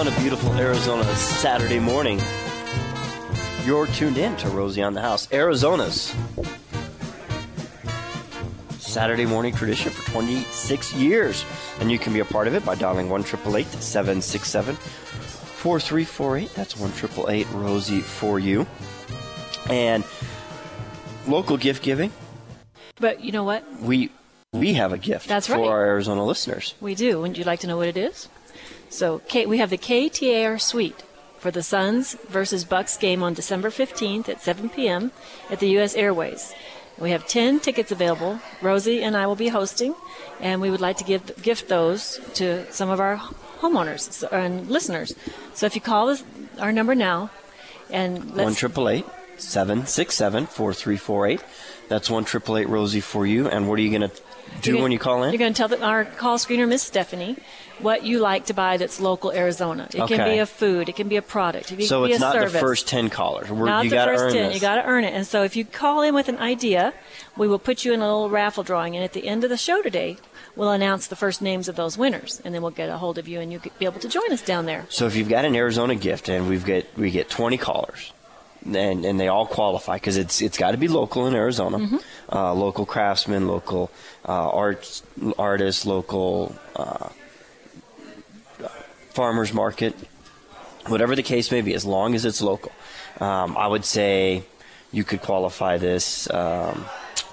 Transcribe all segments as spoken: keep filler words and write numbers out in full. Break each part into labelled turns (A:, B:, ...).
A: on a beautiful Arizona Saturday morning. You're tuned in to Rosie on the House, Arizona's Saturday morning tradition for twenty-six years. And you can be a part of it by dialing one eight eight eight, seven six seven, four three four eight. That's one eight eight eight, Rosie for you. And local gift giving.
B: But you know what?
A: We we have a gift
B: That's
A: for
B: right.
A: our Arizona listeners.
B: We do. Would you like to know what it is? So K, we have the K T A R Suite for the Suns versus Bucks game on December fifteenth at seven p.m. at the U S Airways. We have ten tickets available. Rosie and I will be hosting, and we would like to give gift those to some of our homeowners and listeners. So if you call us, our number now, and let's...
A: one eight eight eight, seven six seven, four three four eight. That's one eight eight eight, Rosie for you. And what are you going to do
B: gonna,
A: when you call in?
B: You're going to tell the, our call screener, Miss Stephanie, what you like to buy that's local Arizona. It
A: okay.
B: can be a food. It can be a product. It can
A: so
B: be
A: it's
B: a
A: not
B: service.
A: the first ten callers. We're,
B: Not
A: you
B: the
A: gotta
B: first
A: earn
B: ten.
A: this.
B: You got to earn it. And so if you call in with an idea, we will put you in a little raffle drawing. And at the end of the show today, we'll announce the first names of those winners. And then we'll get a hold of you, and you'll be able to join us down there.
A: So if you've got an Arizona gift, and we've get we get twenty callers, and and they all qualify because it's it's got to be local in Arizona,
B: Mm-hmm.
A: uh, local craftsmen, local uh, arts artists, local uh, farmers market, whatever the case may be, as long as it's local. Um, I would say you could qualify this. Um,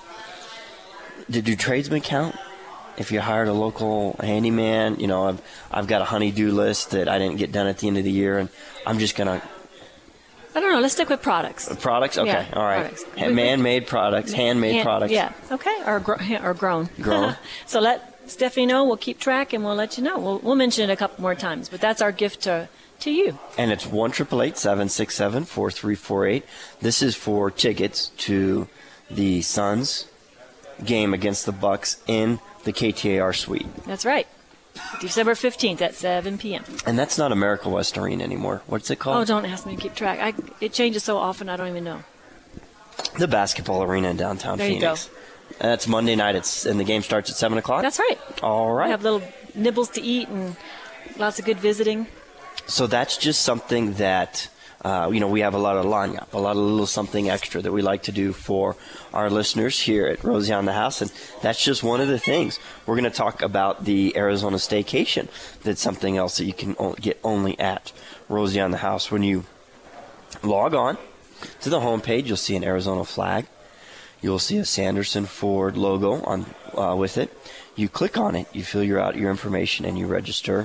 A: do, do tradesmen count? If you hired a local handyman, you know, I've I've got a honey-do list that I didn't get done at the end of the year, and I'm just gonna.
B: I don't know. Let's stick with products.
A: Products? Okay.
B: Yeah,
A: All right.
B: products.
A: Ha- Man-made products, handmade
B: Hand-
A: products.
B: Yeah. Okay. Or, gro- or grown.
A: Grown.
B: So let Stephanie know. We'll keep track, and we'll let you know. We'll, we'll mention it a couple more times, but that's our gift to to you.
A: And it's one eight eight eight, seven six seven, four three four eight. This is for tickets to the Suns game against the Bucks in the K T A R Suite.
B: That's right. December fifteenth at seven p.m.
A: And that's not America West Arena anymore. What's it
B: Oh,
A: called?
B: don't ask me to keep track. I, it changes so often, I don't even know.
A: The basketball arena in downtown
B: There you
A: Phoenix. And that's Monday night, it's, and the game starts at seven o'clock?
B: That's right.
A: All right.
B: We have little nibbles to eat and lots of good visiting.
A: So that's just something that, uh, you know, we have a lot of lanyap, a lot of little something extra that we like to do for our listeners here at Rosie on the House. And that's just one of the things. We're going to talk about the Arizona Staycation. That's something else that you can o- get only at Rosie on the House. When you log on to the homepage, you'll see an Arizona flag. You'll see a Sanderson Ford logo on uh, with it. You click on it, you fill your out your information, and you register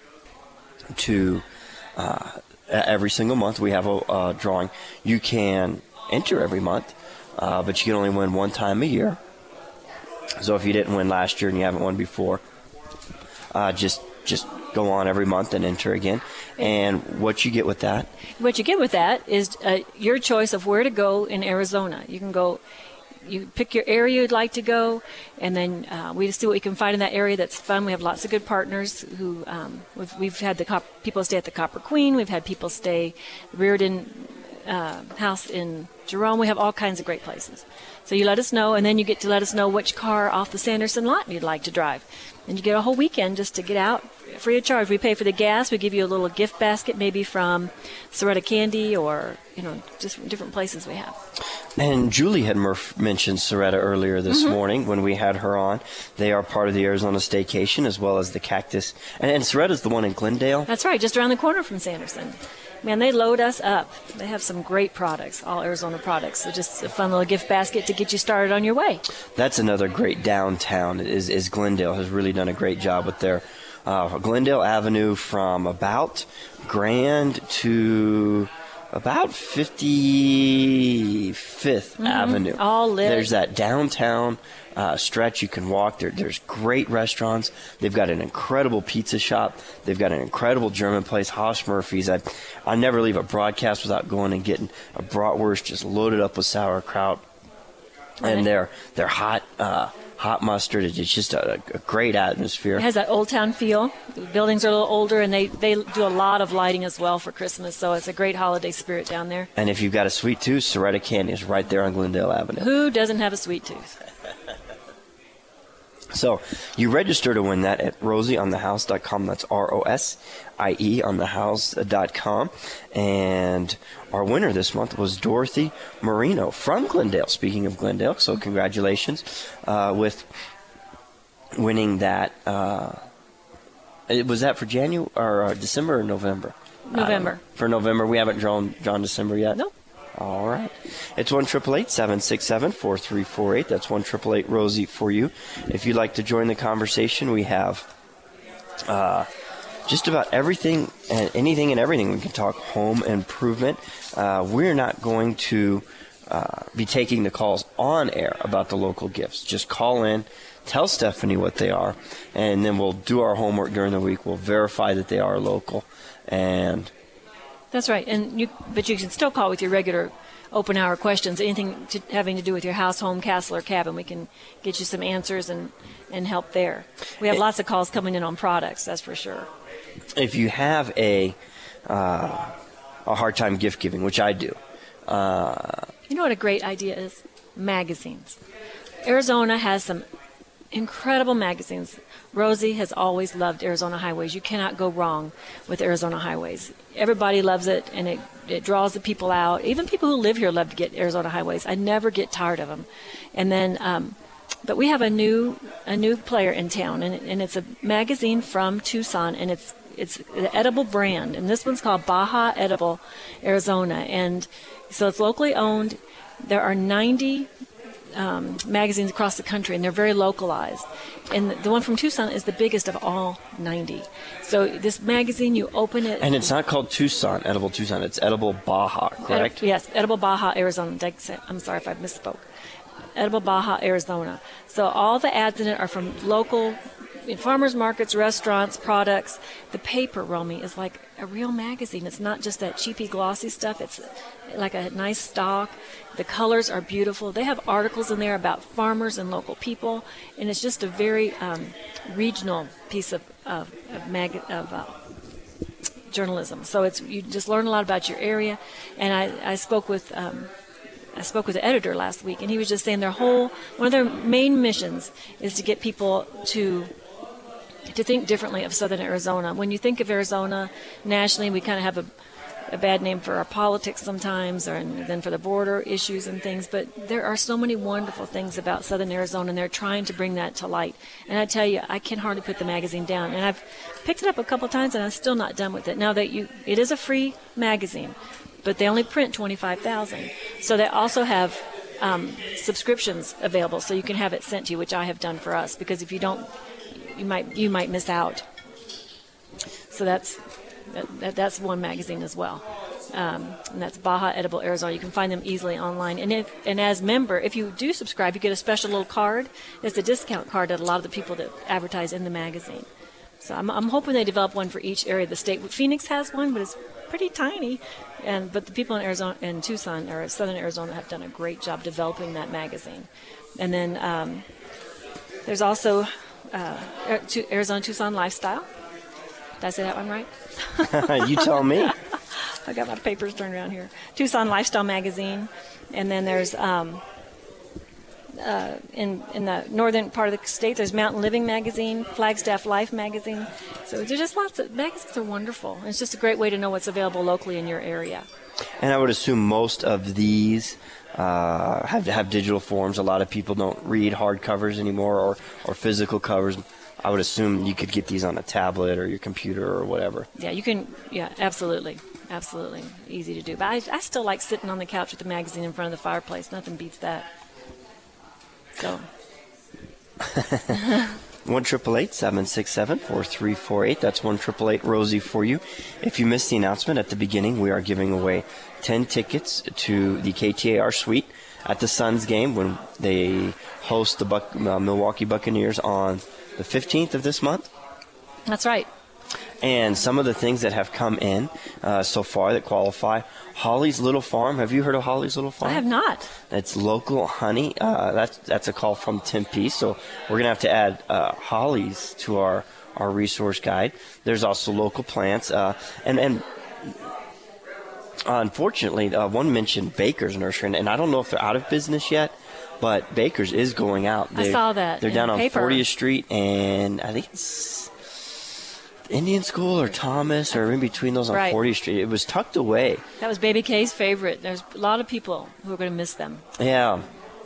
A: to uh, every single month. We have a uh, drawing. You can enter every month, uh, but you can only win one time a year. So if you didn't win last year and you haven't won before, uh, just just go on every month and enter again. And what you get with that?
B: What you get with that is uh, your choice of where to go in Arizona. You can go, you pick your area you'd like to go, and then uh, we see what we can find in that area that's fun. We have lots of good partners who um, we've, we've had the cop- people stay at the Copper Queen. We've had people stay Reardon uh, House in Jerome. We have all kinds of great places. So you let us know, and then you get to let us know which car off the Sanderson lot you'd like to drive. And you get a whole weekend just to get out free of charge. We pay for the gas. We give you a little gift basket, maybe from Soretta Candy or, you know, just different places we have.
A: And Julie had Murph mentioned Soretta earlier this
B: Mm-hmm.
A: morning when we had her on. They are part of the Arizona Staycation as well as the Cactus. And, and Soretta's the one in Glendale.
B: That's right, just around the corner from Sanderson. Man, they load us up. They have some great products, all Arizona products. So just a fun little gift basket to get you started on your way.
A: That's another great downtown is, is Glendale has really done a great job with their uh, Glendale Avenue from about Grand to about fifty-fifth
B: Mm-hmm.
A: Avenue.
B: All lit.
A: There's that downtown uh, stretch you can walk. There, there's great restaurants. They've got an incredible pizza shop. They've got an incredible German place, Haas Murphy's. I, I never leave a broadcast without going and getting a bratwurst just loaded up with sauerkraut.
B: Right.
A: And their their hot uh, hot mustard. It's just a, a great atmosphere.
B: It has that old town feel. The buildings are a little older, and they, they do a lot of lighting as well for Christmas, so it's a great holiday spirit down there.
A: And if you've got a sweet tooth, Soretta Candy is right there on Glendale Avenue.
B: Who doesn't have a sweet tooth?
A: So you register to win that at rosie on the house dot com. That's R O S I E on the house dot com. And our winner this month was Dorothy Marino from Glendale. Speaking of Glendale, so congratulations uh, with winning that. Uh, was that for January or uh, December or November?
B: November.
A: For November. We haven't drawn, drawn December yet?
B: Nope.
A: All right. It's one eight eight eight, seven six seven, four three four eight. That's one eight eight eight, Rosie for you. If you'd like to join the conversation, we have uh, just about everything and anything and everything. We can talk home improvement. Uh, we're not going to uh, be taking the calls on air about the local gifts. Just call in, tell Stephanie what they are, and then we'll do our homework during the week. We'll verify that they are local, and
B: That's right, and you, but you can still call with your regular open hour questions, anything to, having to do with your house, home, castle, or cabin. We can get you some answers and, and help there. We have lots of calls coming in on products, that's for sure.
A: If you have a uh, a hard time gift giving, which I do, uh,
B: you know what a great idea is? Magazines. Arizona has some incredible magazines. Rosie has always loved Arizona Highways. You cannot go wrong with Arizona Highways. Everybody loves it, and it, it draws the people out. Even people who live here love to get Arizona Highways. I never get tired of them. And then, um, but we have a new a new player in town, and, and it's a magazine from Tucson, and it's it's an edible brand, and this one's called Baja Edible Arizona, and so it's locally owned. There are ninety Um, magazines across the country, and they're very localized. And the, the one from Tucson is the biggest of all ninety. So this magazine, you open it.
A: And it's not called Tucson, Edible Tucson. It's Edible Baja, correct?
B: Edi- yes, Edible Baja, Arizona. I'm sorry if I misspoke. Edible Baja, Arizona. So all the ads in it are from local farmers markets, restaurants, products. The paper, Romy, is like a real magazine. It's not just that cheapy, glossy stuff. It's like a nice stock. The colors are beautiful. They have articles in there about farmers and local people, and it's just a very um, regional piece of of, of, mag- of uh, journalism. So it's you just learn a lot about your area. And I, I spoke with. Um, I spoke with the editor last week, and he was just saying their whole one of their main missions is to get people to to think differently of Southern Arizona. When you think of Arizona nationally, we kind of have a, a bad name for our politics sometimes, or and then for the border issues and things. But there are so many wonderful things about Southern Arizona, and they're trying to bring that to light. And I tell you, I can hardly put the magazine down. And I've picked it up a couple times, and I'm still not done with it. Now that you, it is a free magazine, but they only print twenty-five thousand. So they also have um, subscriptions available, so you can have it sent to you, which I have done for us. Because if you don't, you might you might miss out. So that's that, that's one magazine as well, um, and that's Baja Edible Arizona. You can find them easily online. And if and as member, if you do subscribe, you get a special little card. It's a discount card that a lot of the people that advertise in the magazine. So I'm, I'm hoping they develop one for each area of the state. Phoenix has one, but it's pretty tiny. And but the people in Arizona and Tucson or Southern Arizona have done a great job developing that magazine. And then um, there's also uh, Arizona Tucson Lifestyle. Did I say that one right?
A: You tell me.
B: I got my papers turned around here. Tucson Lifestyle Magazine. And then there's um, uh, in in the northern part of the state, there's Mountain Living Magazine, Flagstaff Life Magazine. So there's just lots of magazines are wonderful. It's just a great way to know what's available locally in your area.
A: And I would assume most of these uh, have have digital forms. A lot of people don't read hardcovers anymore, or, or physical covers. I would assume you could get these on a tablet or your computer or whatever.
B: Yeah, you can. Yeah, absolutely. Absolutely. Easy to do. But I, I still like sitting on the couch with the magazine in front of the fireplace. Nothing beats that. So.
A: one eight eight eight, seven six seven, four three four eight. That's one eight eight eight, Rosie for you. If you missed the announcement at the beginning, we are giving away ten tickets to the K T A R Suite at the Suns game when they host the Buck, uh, Milwaukee Buccaneers on the fifteenth of this month.
B: That's right.
A: And some of the things that have come in uh, so far that qualify. Holly's Little Farm. Have you heard of Holly's Little Farm?
B: I have not.
A: It's local honey. Uh, that's that's a call from Tempe. So we're going to have to add uh, Holly's to our, our resource guide. There's also local plants. Uh, and, and uh, unfortunately, uh, one mentioned Baker's Nursery. And, and I don't know if they're out of business yet. but Baker's is going out.
B: I
A: They're,
B: saw that
A: They're
B: in
A: down
B: the
A: on
B: paper.
A: fortieth Street, and I think it's Indian School or Thomas or in between those on
B: Right.
A: fortieth Street. It was tucked away.
B: That was Baby K's favorite. There's a lot of people who are going to miss them.
A: Yeah.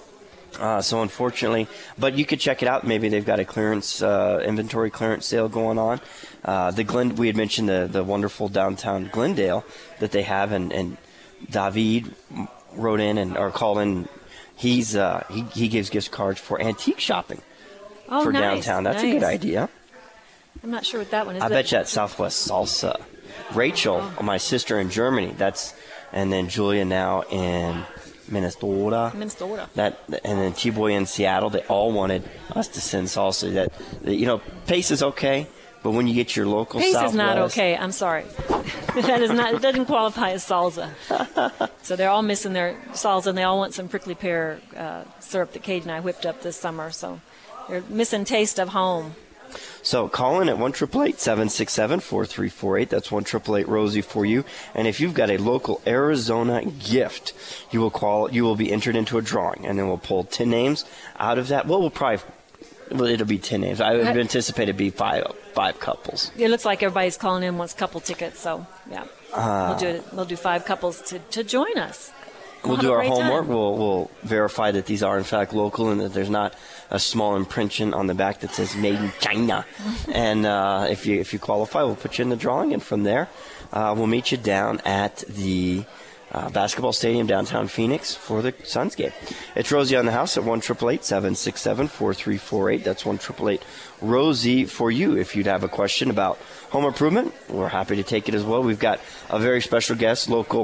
A: Uh, so unfortunately, but you could check it out. Maybe they've got a clearance uh, inventory clearance sale going on. Uh, the Glen, we had mentioned the the wonderful downtown Glendale that they have, and, and David wrote in and or called in. He's uh, he he gives gift cards for antique shopping
B: Oh,
A: for
B: nice.
A: downtown. That's a
B: nice.
A: good idea.
B: I'm not sure what that one is.
A: I
B: but-
A: bet you that's Southwest Salsa. Rachel,
B: Oh.
A: my sister in Germany. That's and then Julia now in Minnesota.
B: Minnesota.
A: That and then T-Boy in Seattle. They all wanted us to send salsa. That, that you know, Pace is okay, but when you get your local
B: Pace
A: Southwest,
B: is not okay. I'm sorry. that is not. It doesn't qualify as salsa. So they're all missing their salsa, and they all want some prickly pear uh, syrup that Kate and I whipped up this summer. So they're missing taste of home.
A: So call in at one eight eight eight, seven six seven, four three four eight. That's one eight eight eight, Rosie for you. And if you've got a local Arizona gift, you will call. You will be entered into a drawing, and then we'll pull ten names out of that. Well, we'll probably. Well, it'll be ten names. I would anticipate it'd be five five couples.
B: It looks like everybody's calling in wants couple tickets. So yeah, we'll do it. We'll do five couples to, to join us.
A: We'll
B: have
A: do
B: a
A: our
B: great
A: homework.
B: time.
A: We'll we'll verify that these are in fact local and that there's not a small impression on the back that says "Made in China." And uh, if you if you qualify, we'll put you in the drawing, and from there, uh, we'll meet you down at the uh, basketball stadium downtown Phoenix for the Suns game. It's Rosie on the house at one eight eight eight, seven six seven, four three four eight. That's one eight eight eight, Rosie for you. If you'd have a question about home improvement, we're happy to take it as well. We've got a very special guest, local.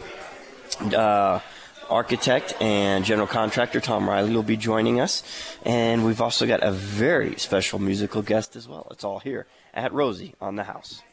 A: Uh, Architect and general contractor Tom Riley will be joining us. And we've also got a very special musical guest as well. It's all here at Rosie on the House.